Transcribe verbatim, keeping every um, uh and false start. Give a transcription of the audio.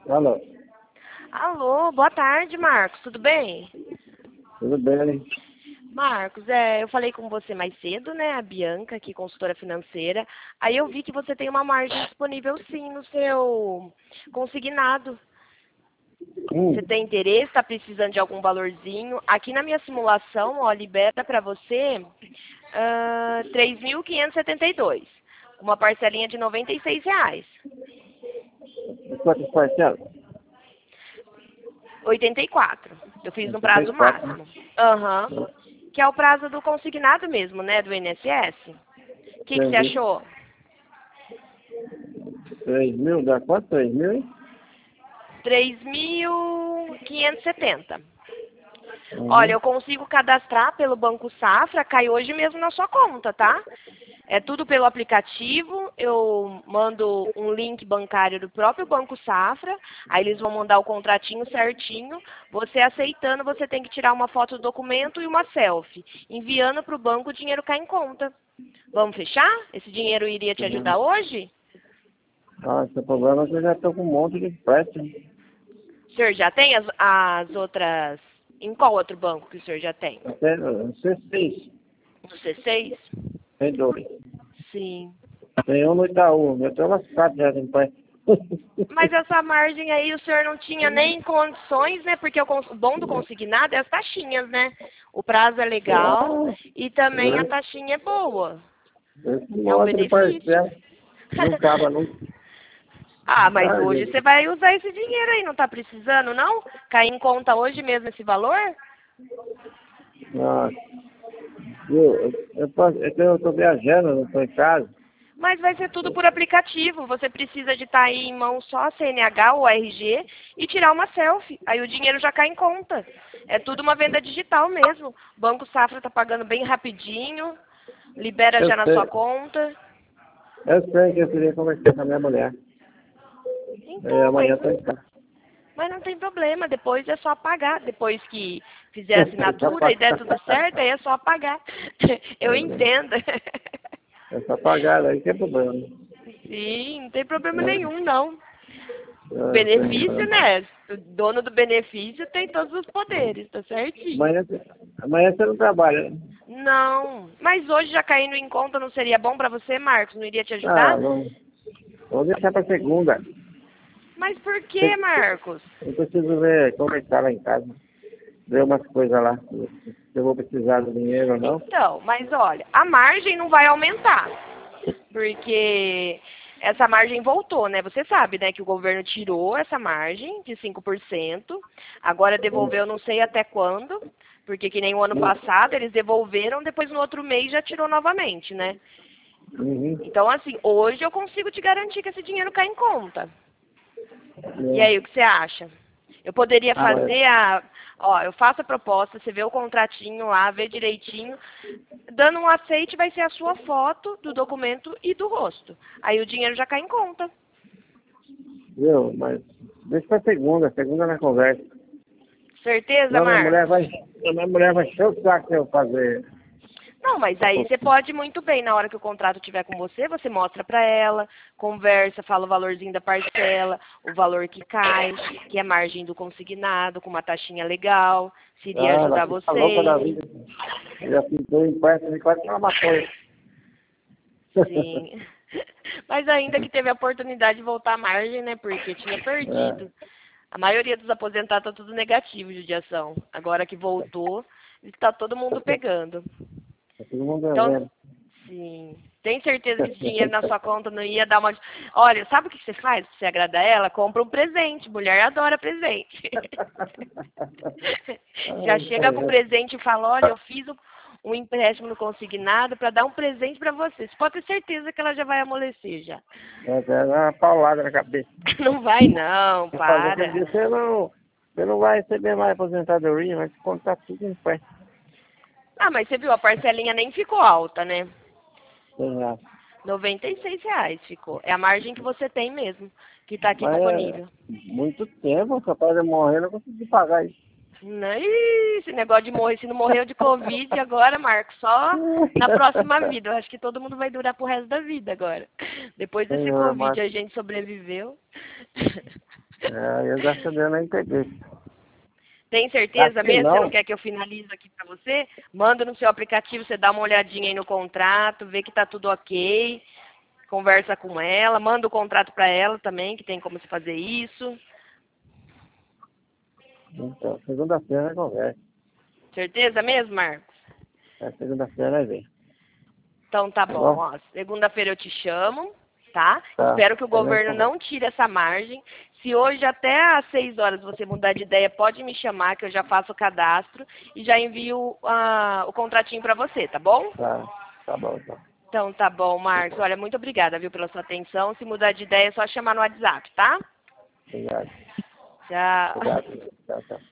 Alô, Alô, boa tarde, Marcos, tudo bem? tudo bem? Marcos, é, eu falei com você mais cedo, né, a Bianca, aqui, consultora financeira. Aí eu vi que você tem uma margem disponível sim no seu consignado. Você Hum, tem interesse, está precisando de algum valorzinho? Aqui na minha simulação, ó, libera para você ah, três mil quinhentos e setenta e dois, uma parcelinha de noventa e seis reais. e quantas parcelas? oitenta e quatro. Eu fiz no oitenta e prazo quatro, né? máximo. Aham. Que é o prazo do consignado mesmo, né? Do I N S S. O que, que você Entendi. achou? Três mil, dá quanto? Três mil, hein? três mil quinhentos e setenta. Olha, Uhum. eu consigo cadastrar pelo Banco Safra, cai hoje mesmo na sua conta, tá? É tudo pelo aplicativo, eu mando um link bancário do próprio Banco Safra, aí eles vão mandar o contratinho certinho, você aceitando, você tem que tirar uma foto do documento e uma selfie. Enviando para o banco, o dinheiro cai em conta. Vamos fechar? Esse dinheiro iria te Uhum. ajudar hoje? Ah, esse problema é que eu já estou com um monte de empréstimo. O senhor já tem as, as outras... Em qual outro banco que o senhor já tem? Até no C seis, No C seis? tem dois. Sim. Tem um no Itaú, eu estou lascado já de empréstimo. Mas essa margem aí o senhor não tinha nem condições, né? Porque o cons- o bom do consignado é as taxinhas, né? O prazo é legal Ah, e também a esse taxinha é boa. esse É um monte de benefício. parcela não acaba nunca. Ah, mas Ah, hoje você gente. vai usar esse dinheiro aí, não tá precisando, não? Cair em conta hoje mesmo esse valor? Nossa. Eu, eu, eu, posso- é que eu estou viajando, não estou em casa. Mas vai ser tudo por aplicativo. Você precisa de estar aí em mão só a C N H ou R G e tirar uma selfie. Aí o dinheiro já cai em conta. É tudo uma venda digital mesmo. O Banco Safra está pagando bem rapidinho, libera Eu já na sua sei, conta. eu sei que eu queria conversar com a minha mulher. É, Então, amanhã mas eu tô não, em casa. mas não tem problema. Depois é só pagar. Depois que fizer a É só assinatura e der pagar. tudo certo, aí é só pagar. Eu entendo. É só pagar, aí que é problema. Sim, não tem problema É, nenhum, não. O é, benefício, tem- né? O dono do benefício tem todos os poderes, tá certinho. amanhã, amanhã você não trabalha, né? Não, mas hoje já caindo em conta não seria bom pra você, Marcos? Não iria te Ah, ajudar? não. Vou deixar pra segunda. Mas por que, Tem- Marcos? Eu preciso ver como é que tá lá em casa. Ver umas coisas lá. Se eu vou precisar do dinheiro ou não. Então, mas olha, a margem não vai aumentar, porque essa margem voltou, né? Você sabe, né, que o governo tirou essa margem de cinco por cento, agora devolveu não sei até quando, porque que nem o ano passado eles devolveram, depois no outro mês já tirou novamente, né? Uhum. Então, assim, hoje eu consigo te garantir que esse dinheiro cai em conta. E É. aí, o que você acha? Eu poderia Ah, mas fazer a... Ó, eu faço a proposta, você vê o contratinho lá, vê direitinho. Dando um aceite vai ser a sua foto do documento e do rosto. Aí o dinheiro já cai em conta. viu? Mas deixa pra segunda. Segunda na conversa. Certeza, Senão minha mulher Marcos? vai. Minha mulher vai encher o saco se eu fazer. Não, mas aí você pode muito bem, na hora que o contrato estiver com você, você mostra para ela, conversa, fala o valorzinho da parcela, o valor que cai, que é margem do consignado, com uma taxinha legal, se iria Ah, ela ajudar fica louca da vocês. vida. Já pintou empréstimo de quase uma maconha. Sim. Mas ainda que teve a oportunidade de voltar à margem, né? Porque tinha É, perdido. A maioria dos aposentados tá tudo negativo de judiação. Agora que voltou, está todo mundo pegando. tá todo mundo Então, vendo. sim. Tem certeza que esse dinheiro na sua conta não ia dar uma. Olha, sabe o que você faz pra você agradar ela? Compra um presente. Mulher adora presente. Já chega com o presente e fala: olha, eu fiz um um empréstimo no consignado para dar um presente para você. Você pode ter certeza que ela já vai amolecer já. É, é uma paulada na cabeça. Não vai não, Eu falei, aquele para. dia você não, você não vai receber mais aposentadoria, vai te contar tudo em pé. Ah, mas você viu, a parcelinha nem ficou alta, né? Sei lá. noventa e seis reais ficou. É a margem que você tem mesmo, que está aqui Mas é disponível. muito tempo, capaz de morrer, não consegui pagar isso. Não, ih, esse negócio de morrer, se não morreu de Covid agora, Marcos, só na próxima vida. Eu acho que todo mundo vai durar pro resto da vida agora. Depois desse Senhor, Covid mas a gente sobreviveu. É, eu graças a Deus não peguei. Tem certeza Aqui mesmo? não. Você não quer que eu finalize aqui para você? Manda no seu aplicativo, você dá uma olhadinha aí no contrato, vê que tá tudo ok, conversa com ela, manda o contrato para ela também, que tem como você fazer isso. Então, segunda-feira nós conversa. Certeza mesmo, Marcos? É, segunda-feira nós vem. Então tá Tá bom, bom? ó. Segunda-feira eu te chamo, tá? Tá. Espero que o Aí nós governo conversa. não tire essa margem. Se hoje até às seis horas você mudar de ideia, pode me chamar que eu já faço o cadastro e já envio ah, o contratinho para você, tá bom? Tá. Tá bom, então. Então tá bom, Marcos. Olha, muito obrigada, viu, pela sua atenção. Se mudar de ideia é só chamar no WhatsApp, tá? Obrigado. Tchau. Obrigado. Tchau, tchau.